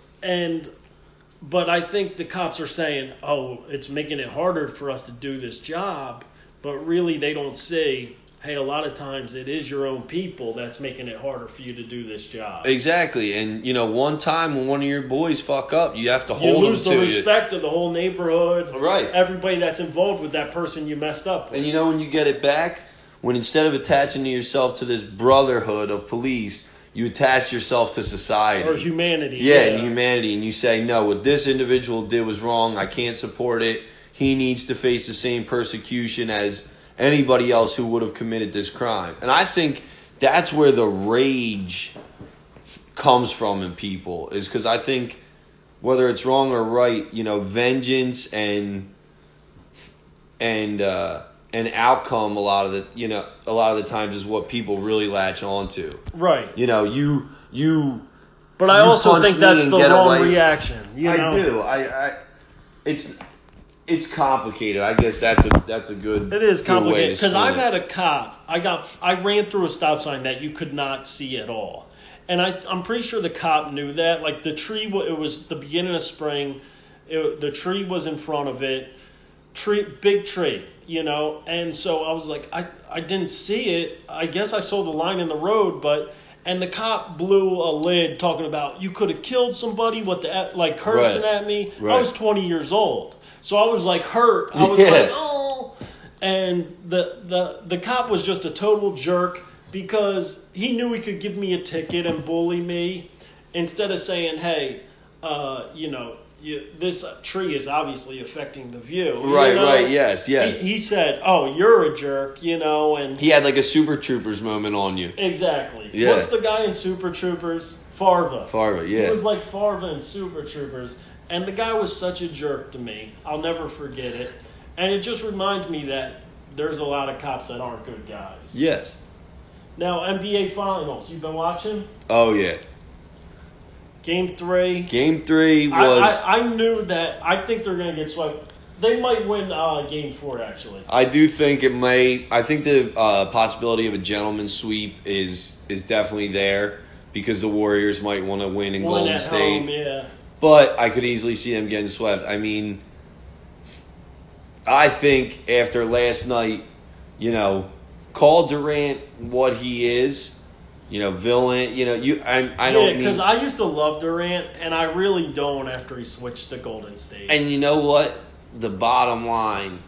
But I think the cops are saying, oh, it's making it harder for us to do this job. But really, they don't see hey, a lot of times it is your own people that's making it harder for you to do this job. Exactly. And, one time when one of your boys fuck up, you have to You hold them lose to the respect of the whole neighborhood. Right. Everybody that's involved with that person you messed up with. And when you get it back, when instead of attaching to yourself to this brotherhood of police, you attach yourself to society. Or humanity. Yeah, and humanity. And you say, no, what this individual did was wrong. I can't support it. He needs to face the same persecution as anybody else who would have committed this crime. And I think that's where the rage comes from in people, is because I think whether it's wrong or right, vengeance and outcome a lot of the times is what people really latch onto. Right. You But I also think that's the wrong reaction. I do. It's complicated. I guess that's a good. It is complicated because I've had a cop. I ran through a stop sign that you could not see at all, and I'm pretty sure the cop knew that. Like the tree, it was the beginning of spring. The tree was in front of it. Big tree, and so I was like, I didn't see it. I guess I saw the line in the road, and the cop blew a lid talking about you could have killed somebody, cursing at me. Right. I was 20 years old. So I was like hurt. I was like, oh. And the cop was just a total jerk because he knew he could give me a ticket and bully me instead of saying, hey, this tree is obviously affecting the view. Right, yes. He said, oh, you're a jerk, and... He had like a Super Troopers moment on you. Exactly. Yeah. What's the guy in Super Troopers? Farva, yeah. He was like Farva in Super Troopers. And the guy was such a jerk to me. I'll never forget it. And it just reminds me that there's a lot of cops that aren't good guys. Yes. Now, NBA Finals. You've been watching? Oh, yeah. Game 3. Game 3 was... I knew that. I think they're going to get swept. They might win Game 4, actually. I do think it may. I think the possibility of a gentleman's sweep is definitely there because the Warriors might want to win in Golden State. Home, yeah. But I could easily see them getting swept. I mean, I think after last night, call Durant what he is, villain. I don't. Yeah, because I used to love Durant, and I really don't after he switched to Golden State. And you know what? The bottom line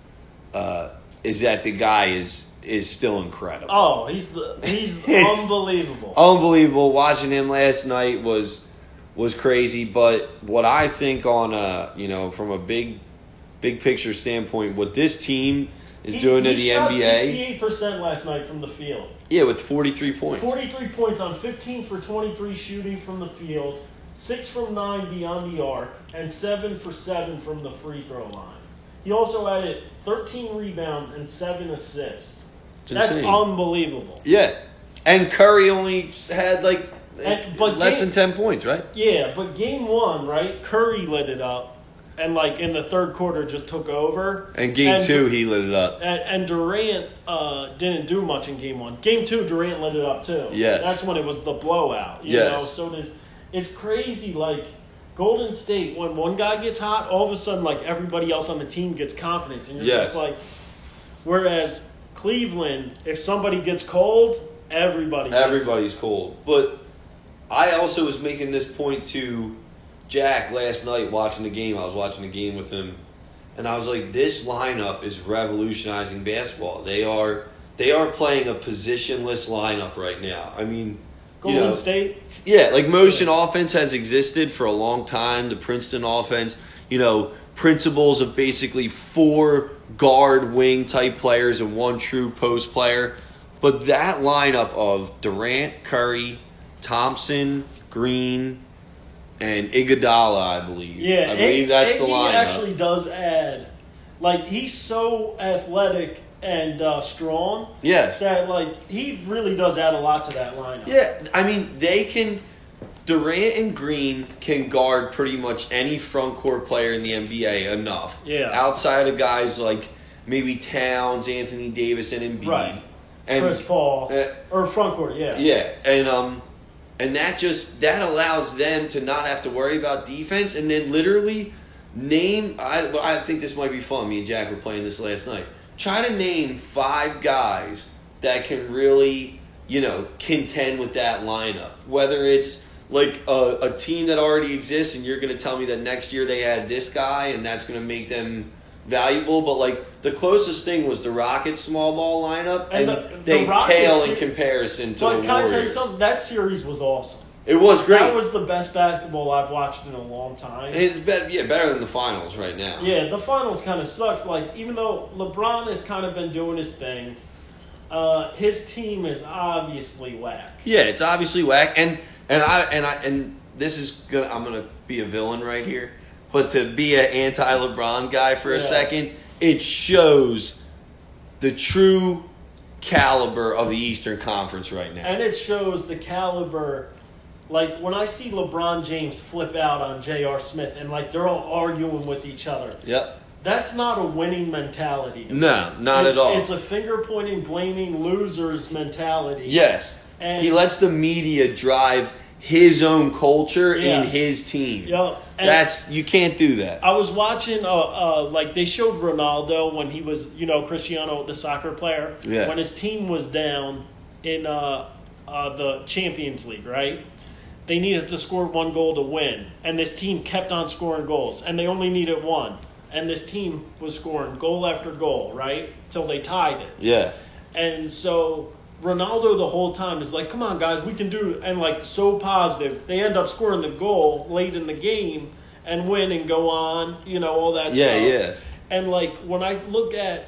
is that the guy is still incredible. Oh, he's unbelievable. Unbelievable. Watching him last night was crazy, but what I think on from a big picture standpoint, what this team is doing to the NBA. He shot 68% last night from the field. Yeah, with 43 points. 43 points on 15 for 23 shooting from the field, 6 from 9 beyond the arc, and 7 for 7 from the free throw line. He also added 13 rebounds and 7 assists. That's unbelievable. Yeah, and Curry only had less than 10 points, right? Yeah, but game 1, right? Curry lit it up, and in the third quarter just took over. And game 2, he lit it up. And Durant didn't do much in game 1. Game 2, Durant lit it up too. Yes. That's when it was the blowout. You know, so it's crazy. Golden State, when one guy gets hot, all of a sudden everybody else on the team gets confidence, and you're just whereas Cleveland, if somebody gets cold, everybody's cold. But I also was making this point to Jack last night watching the game. I was watching the game with him, and I was like, this lineup is revolutionizing basketball. They are playing a positionless lineup right now. I mean, Golden State? Yeah, motion offense has existed for a long time. The Princeton offense, principles of basically 4 guard wing type players and 1 true post player. But that lineup of Durant, Curry, Thompson, Green, and Iguodala, I believe. Yeah, I believe that's the lineup. He actually does add. He's so athletic and strong. Yes. That, he really does add a lot to that lineup. Yeah, I mean, Durant and Green can guard pretty much any front court player in the NBA enough. Yeah. Outside of guys like maybe Towns, Anthony Davis, and Embiid. Right. And Chris Paul. Or front court, yeah. Yeah, and that allows them to not have to worry about defense, and then literally I think this might be fun. Me and Jack were playing this last night. Try to name 5 guys that can really, contend with that lineup. Whether it's like a team that already exists and you're going to tell me that next year they had this guy and that's going to make them valuable, but like the closest thing was the Rockets small ball lineup, and they pale in comparison to the Warriors. But can I tell you something? That series was awesome. It was great. That was the best basketball I've watched in a long time. It's better than the finals right now. Yeah, the finals kind of sucks. Like, even though LeBron has kind of been doing his thing, his team is obviously whack. Yeah, it's obviously whack, and this is I'm gonna be a villain right here, but to be an anti-LeBron guy for a second, it shows the true caliber of the Eastern Conference right now, and it shows the caliber. Like, when I see LeBron James flip out on J.R. Smith and, like, they're all arguing with each other. Yep. That's not a winning mentality. No, not at all. It's a finger-pointing, blaming losers mentality. Yes. And he lets the media drive his own culture in his team. Yep. You can't do that. I was watching, they showed Ronaldo when he was, Cristiano, the soccer player. Yeah. When his team was down in the Champions League, right? They needed to score one goal to win, and this team kept on scoring goals, and they only needed one. And this team was scoring goal after goal, right? Till they tied it. Yeah. And so Ronaldo the whole time is like, come on, guys, we can do it. And, like, so positive. They end up scoring the goal late in the game and win and go on, all that stuff. Yeah. And, like, when I look at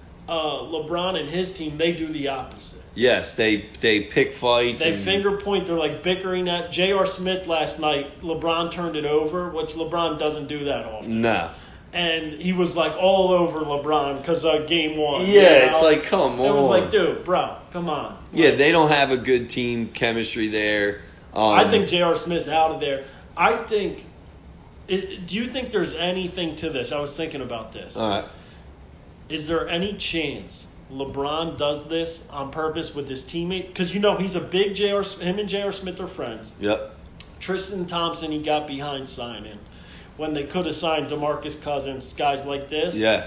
LeBron and his team, they do the opposite. Yes, they pick fights. They finger point. They're like bickering at J.R. Smith last night. LeBron turned it over, which LeBron doesn't do that often. No. And he was like all over LeBron because game one. Yeah, it's like, come on. It was like, dude, bro, come on. Yeah, they don't have a good team chemistry there. I think J.R. Smith's out of there. I think. Do you think there's anything to this? I was thinking about this. All right. Is there any chance LeBron does this on purpose with his teammates? Because, he's a big him and J.R. Smith are friends. Yep. Tristan Thompson, he got behind signing when they could have signed DeMarcus Cousins, guys like this. Yeah.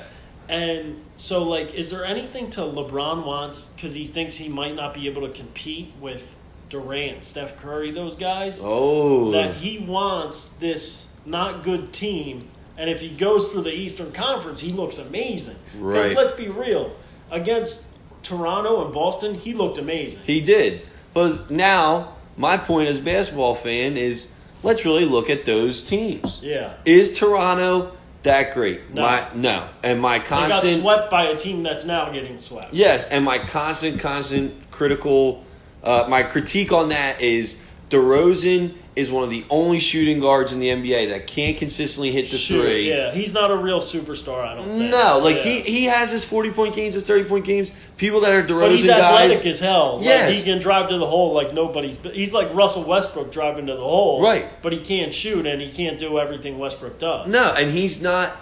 And so, like, is there anything to LeBron wants because he thinks he might not be able to compete with Durant, Steph Curry, those guys? Oh. That he wants this not good team. And if he goes through the Eastern Conference, he looks amazing. Right. Because let's be real. Against Toronto and Boston, he looked amazing. He did. But now, my point as a basketball fan is let's really look at those teams. Yeah. Is Toronto that great? No. No. And my constant... They got swept by a team that's now getting swept. Yes, and my constant critical... my critique on that is DeRozan is one of the only shooting guards in the NBA that can't consistently hit the three. Yeah, he's not a real superstar, I don't think. No, he has his 40-point games, his 30-point games. People that are DeRozan guys... But he's athletic as hell. Yes. Like, he can drive to the hole like nobody's... He's like Russell Westbrook driving to the hole. Right. But he can't shoot, and he can't do everything Westbrook does. No, and he's not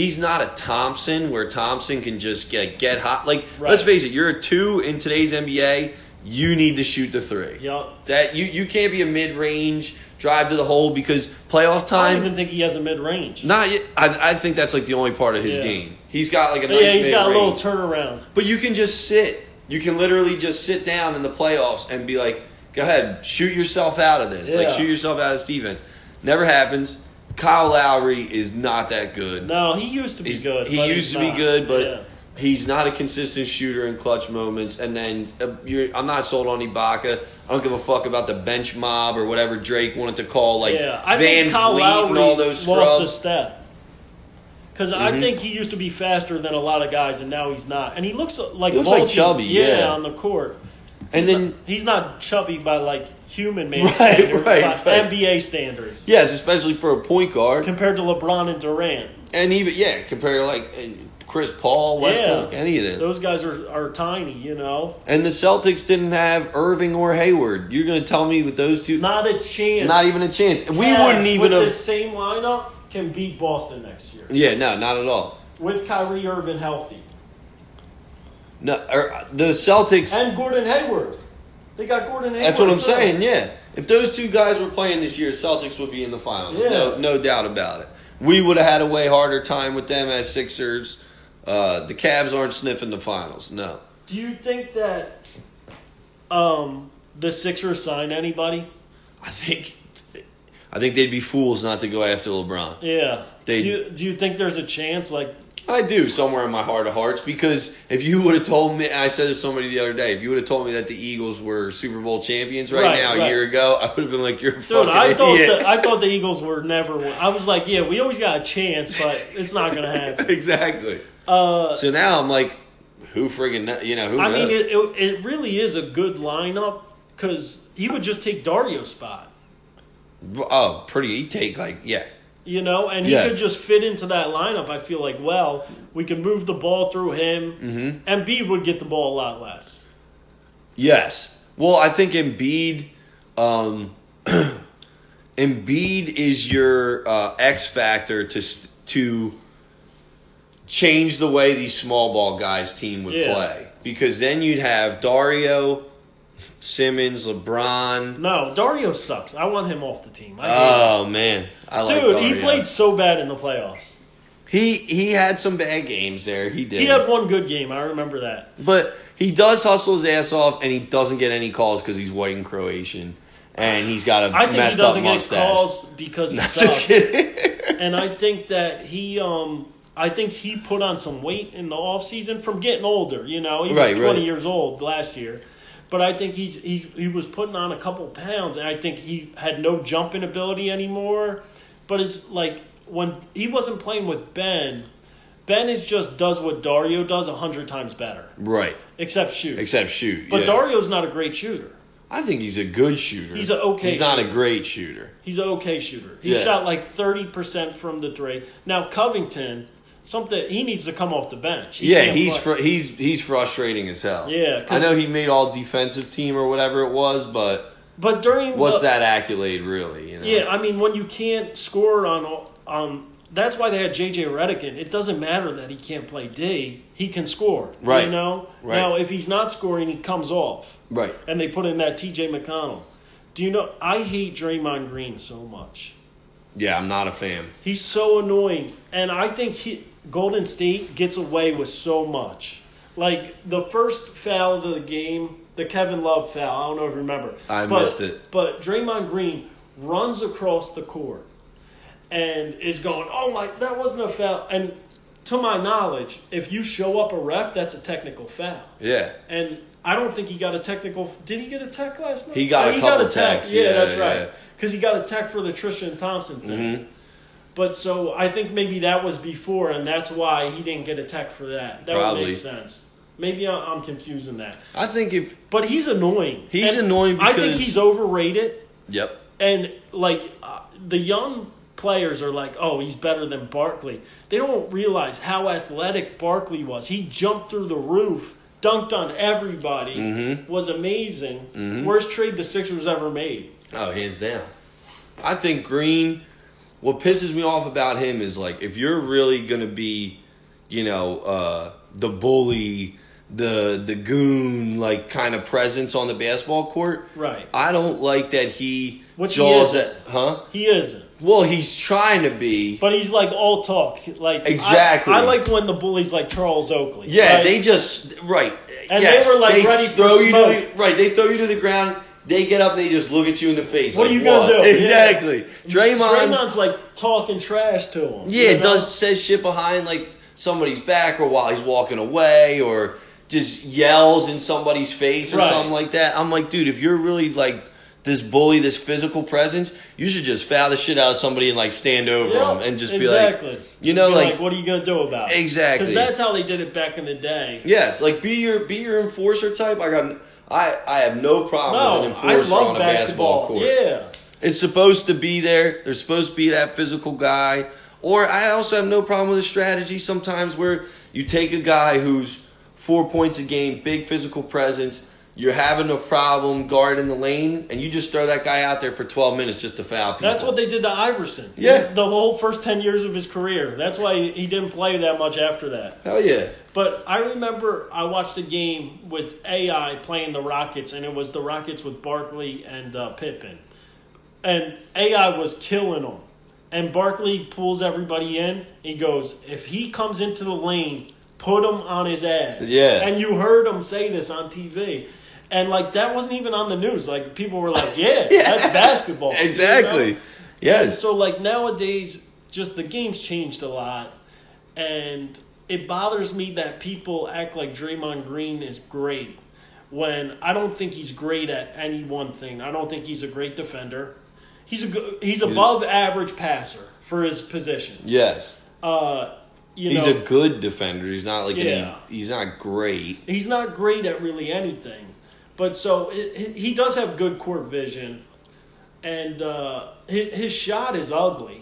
a Thompson where Thompson can just get hot. Like, let's face it, you're a 2 in today's NBA... You need to shoot the 3. Yep. That you can't be a mid-range drive to the hole because playoff time. I don't even think he has a mid-range. Not yet. I think that's like the only part of his game. He's got like a nice he's mid-range. got a little turnaround. But you can just sit. You can literally just sit down in the playoffs and be like, go ahead, shoot yourself out of this. Yeah. Like, shoot yourself out of this defense. Never happens. Kyle Lowry is not that good. No, he used to be good. He used to be good, but he's not a consistent shooter in clutch moments. And then I'm not sold on Ibaka. I don't give a fuck about the bench mob or whatever Drake wanted to call I Van think Kyle Fleet Lowry and all those scrubs. lost a step. Because I think he used to be faster than a lot of guys, and now he's not. And he looks like chubby, on the court. He's not chubby by like human-made standards, by NBA standards. Yes, especially for a point guard compared to LeBron and Durant. And even compared to like Chris Paul, Westbrook, any of them. Those guys are tiny, And the Celtics didn't have Irving or Hayward. You're going to tell me with those two? Not a chance. Not even a chance. We wouldn't even with this same lineup can beat Boston next year. Yeah, no, not at all. With Kyrie Irving healthy. No, the Celtics and Gordon Hayward. They got Gordon Hayward. That's what I'm saying. Yeah, if those two guys were playing this year, Celtics would be in the finals. Yeah. No doubt about it. We would have had a way harder time with them as Sixers. The Cavs aren't sniffing the finals. No. Do you think that the Sixers sign anybody? I think they'd be fools not to go after LeBron. Yeah. Do you think there's a chance? Like, I do, somewhere in my heart of hearts, because if you would have told me, I said to somebody the other day, if you would have told me that the Eagles were Super Bowl champions right now a year ago, I would have been like, you're a fucking idiot. I thought the Eagles were never. I was like, yeah, we always got a chance, but it's not going to happen. Exactly. So now I'm like, who friggin' who knows? I mean, it really is a good lineup because he would just take Dario's spot. Oh, he'd take and he could just fit into that lineup. I feel like, well, we can move the ball through him. Embiid would get the ball a lot less. Yes. Well, I think Embiid is your X factor to change the way these small ball guys team would play. Because then you'd have Dario, Simmons, LeBron. No, Dario sucks. I want him off the team. Man. I like Dario. He played so bad in the playoffs. He had some bad games there. He did. He had one good game. I remember that. But he does hustle his ass off, and he doesn't get any calls because he's white and Croatian. And he's got a messed up mustache. I think he doesn't get calls because he sucks. Just kidding. And I think that he put on some weight in the offseason from getting older. He was 20 years old last year. But I think he was putting on a couple pounds, and I think he had no jumping ability anymore. But it's like when he wasn't playing with Ben does what Dario does 100 times better. Right. Except shoot. But Dario's not a great shooter. I think he's a good shooter. He's an okay He's not a great shooter. He's an okay shooter. He shot like 30% from the three. Now, Covington, he needs to come off the bench. He's frustrating as hell. Yeah. I know he made all defensive team or whatever it was, but during what's that accolade really? Yeah, I mean, when you can't score on that's why they had J.J. Redick in. It doesn't matter that he can't play D. He can score. Right. Right. Now, if he's not scoring, he comes off. Right. And they put in that T.J. McConnell. Do you know, I hate Draymond Green so much. Yeah, I'm not a fan. He's so annoying. And I think Golden State gets away with so much. Like, the first foul of the game, the Kevin Love foul, I don't know if you remember. I missed it. But Draymond Green runs across the court and is going, that wasn't a foul. And to my knowledge, if you show up a ref, that's a technical foul. Yeah. And I don't think he got a technical. Did he get a tech last night? He got a couple techs. Yeah, that's right. Because he got a tech for the Tristan Thompson thing. Mm-hmm. But so I think maybe that was before, and that's why he didn't get a tech for that. That would make sense. Maybe I'm confusing that. I think But he's annoying. He's annoying because... I think he's overrated. Yep. And, the young players are like, oh, he's better than Barkley. They don't realize how athletic Barkley was. He jumped through the roof, dunked on everybody, was amazing. Worst trade the Sixers ever made. Oh, hands down. I think Green, what pisses me off about him is, if you're really going to be, the bully, the goon, kind of presence on the basketball court. Right. I don't like that he jaws at, He isn't. Well, he's trying to be. But he's all talk. Exactly. I like when the bullies like Charles Oakley. Yeah, right? they just, right. And they were ready for smoke. They throw you to the ground. They get up, they just look at you in the face. What are you going to do? Exactly. Yeah. Draymond's talking trash to him. Yeah, says shit behind somebody's back or while he's walking away or just yells in somebody's face or something like that. I'm like, dude, if you're really this bully, this physical presence, you should just foul the shit out of somebody and stand over them and just be like, what are you gonna do about it? Exactly, because that's how they did it back in the day. Yes, be your enforcer type. I have no problem with an enforcer on a basketball court. Yeah, it's supposed to be there. There's supposed to be that physical guy. Or I also have no problem with a strategy sometimes where you take a guy who's 4 points a game, big physical presence. You're having a problem guarding the lane, and you just throw that guy out there for 12 minutes just to foul people. That's what they did to Iverson. Yeah. The whole first 10 years of his career. That's why he didn't play that much after that. Hell yeah. But I remember I watched a game with AI playing the Rockets, and it was the Rockets with Barkley and Pippen. And AI was killing them. And Barkley pulls everybody in. He goes, if he comes into the lane, put him on his ass. Yeah. And you heard him say this on TV. And, like, that wasn't even on the news. Like, people were like, yeah. That's basketball. Exactly. You know? Yes. And so, like, nowadays, just the game's changed a lot. And it bothers me that people act like Draymond Green is great when I don't think he's great at any one thing. I don't think he's a great defender. He's above average passer for his position. Yes. He's a good defender. He's not like he's not great. He's not great at really anything. But so he does have good court vision, and his shot is ugly.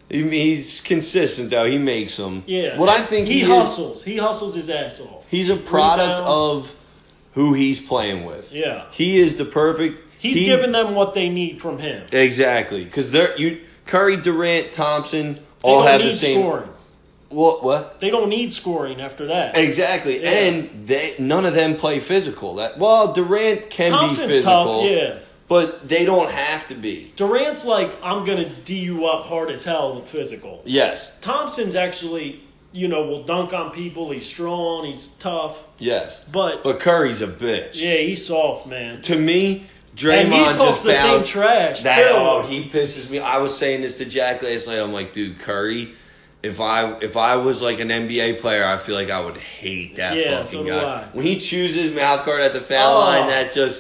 He's consistent though. He makes them. Yeah. What I think he hustles. He hustles his ass off. He's a product of who he's playing with. Yeah. He is the perfect. He's giving them what they need from him. Exactly, because Curry, Durant, Thompson all have the same scoring. What? They don't need scoring after that. Exactly, yeah. And none of them play physical. Durant can Thompson's be physical, tough, yeah, but they don't have to be. Durant's like, I'm gonna D you up hard as hell physical. Yes. Thompson's actually, will dunk on people. He's strong. He's tough. Yes. But Curry's a bitch. Yeah, he's soft, man. To me, Draymond and he talks the same trash too. He pisses me. I was saying this to Jack last night. I'm like, dude, Curry. If I was like an NBA player, I feel like I would hate that fucking guy. When he chews his mouth guard at the foul line,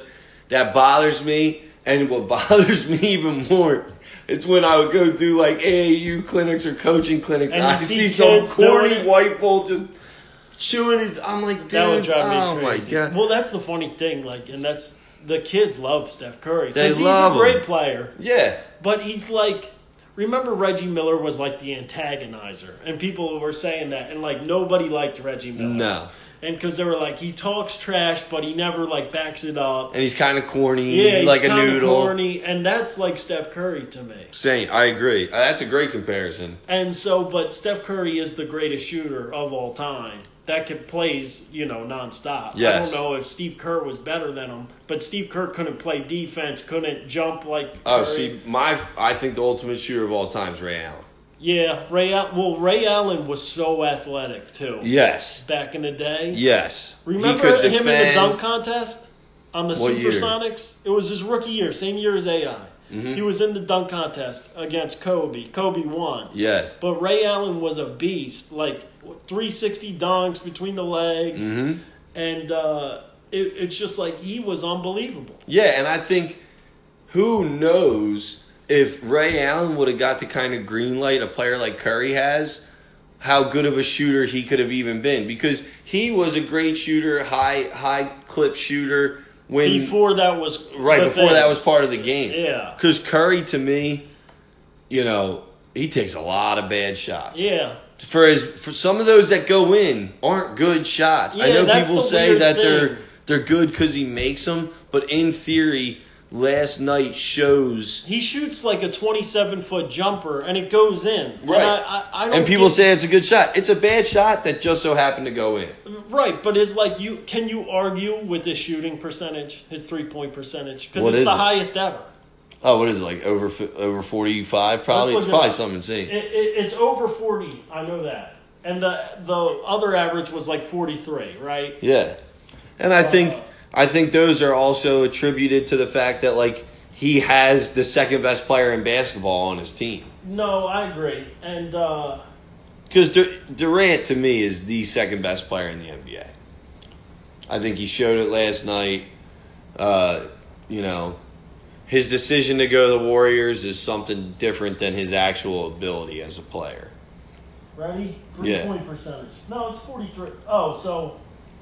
that bothers me. And what bothers me even more, it's when I would go do like AAU clinics or coaching clinics, and I see some corny white bull just chewing his. I'm like, dude, that would drive me crazy. My god. Well, that's the funny thing, and that's the kids love Steph Curry because he's a great player. Yeah, but he's like. Remember Reggie Miller was like the antagonizer, and people were saying that, and like nobody liked Reggie Miller. No. And because they were like, he talks trash, but he never like backs it up. And he's kind of corny. Yeah, he's like a noodle. Corny, and that's like Steph Curry to me. Same, I agree. That's a great comparison. And so, but Steph Curry is the greatest shooter of all time. That plays, nonstop. Yes. I don't know if Steve Kerr was better than him, but Steve Kerr couldn't play defense, couldn't jump like Curry. Oh, see, I think the ultimate shooter of all time is Ray Allen. Yeah, Ray Allen was so athletic, too. Yes. Back in the day. Yes. Remember him in the dunk contest on the Supersonics? Year? It was his rookie year, same year as AI. Mm-hmm. He was in the dunk contest against Kobe. Kobe won. Yes. But Ray Allen was a beast, like 360 dunks between the legs. Mm-hmm. And it's just like he was unbelievable. Yeah, and I think who knows if Ray Allen would have got the kind of green light a player like Curry has, how good of a shooter he could have even been. Because he was a great shooter, high clip shooter. Before that was that was part of the game. Yeah. Because Curry, to me, he takes a lot of bad shots. Yeah. For some of those that go in aren't good shots. Yeah, I know people say that thing. they're good because he makes them, but in theory, last night shows he shoots like a 27-foot jumper and it goes in. Right. And I don't and people say it's a good shot. It's a bad shot that just so happened to go in. Right, but it's like can you argue with his shooting percentage, his 3-point percentage? Because it's the highest ever. Oh, what is it, like over 45 probably? It's probably something insane. It's over 40, I know that. And the other average was like 43, right? Yeah. And I think those are also attributed to the fact that like he has the second best player in basketball on his team. No, I agree. And because Durant to me is the second best player in the NBA. I think he showed it last night. His decision to go to the Warriors is something different than his actual ability as a player. Ready? 3-point percentage. No, it's 43. Oh, so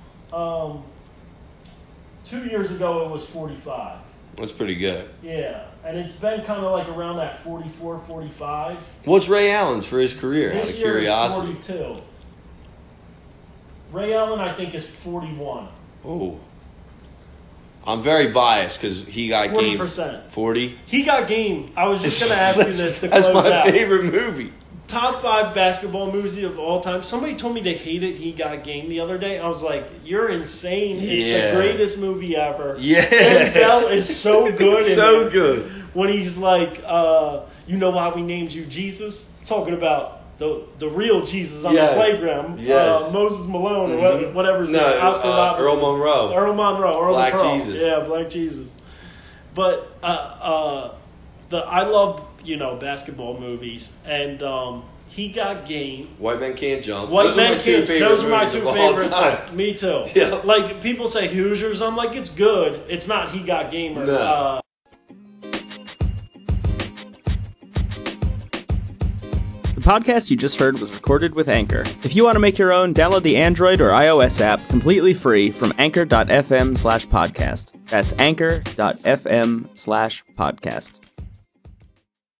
2 years ago it was 45. That's pretty good. Yeah, and it's been kind of like around that 44, 45. What's Ray Allen's for his career, out of curiosity? This year is 42. Ray Allen, I think, is 41. Oh. I'm very biased because he got 40%. Game 40? He got Game. I was just going to ask you this to close out. That's my out. favorite movie. Top 5 basketball movies of all time. Somebody told me they hated He Got Game the other day. I was like, you're insane. It's the greatest movie ever. Yeah. Denzel is so good. So good. When he's like, you know why we named you Jesus? Talking about the real Jesus on Yes. the playground. Yes. Moses Malone or whatever his name. Oscar Robertson. Earl Monroe. Earl Monroe. Black Pearl. Jesus. Yeah, Black Jesus. But I love basketball movies, and He Got Game. White Men Can't Jump. Those are my two movies of all favorites. time. Me too. Yeah. Like people say Hoosiers, I'm like it's good. It's not He Got Game or. No. The podcast you just heard was recorded with Anchor. If you want to make your own, download the Android or iOS app completely free from anchor.fm/podcast. That's anchor.fm/podcast.